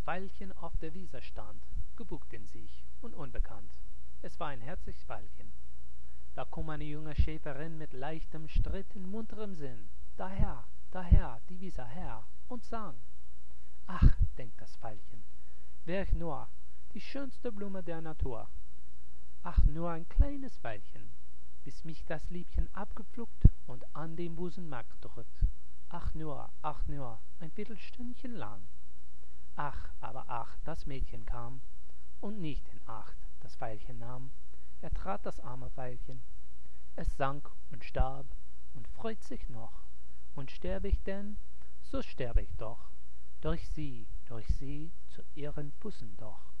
Veilchen auf der Wiese stand, gebückt in sich und unbekannt. Es war ein herziges Veilchen. Da kam eine junge Schäferin mit leichtem Stritt in munterem Sinn, daher, die Wiese her, und sang. Ach, denkt das Veilchen, wär ich nur die schönste Blume der Natur. Ach, nur ein kleines Weilchen, bis mich das Liebchen abgepflückt und an den Busenmark drückt. Ach nur, ein Viertelstündchen lang. Ach, aber ach, das Mädchen kam und nicht in Acht das Veilchen nahm. Er trat das arme Veilchen. Es sank und starb und freut sich noch. Und sterb ich denn, so sterb ich doch. Durch sie zu ihren Füßen doch.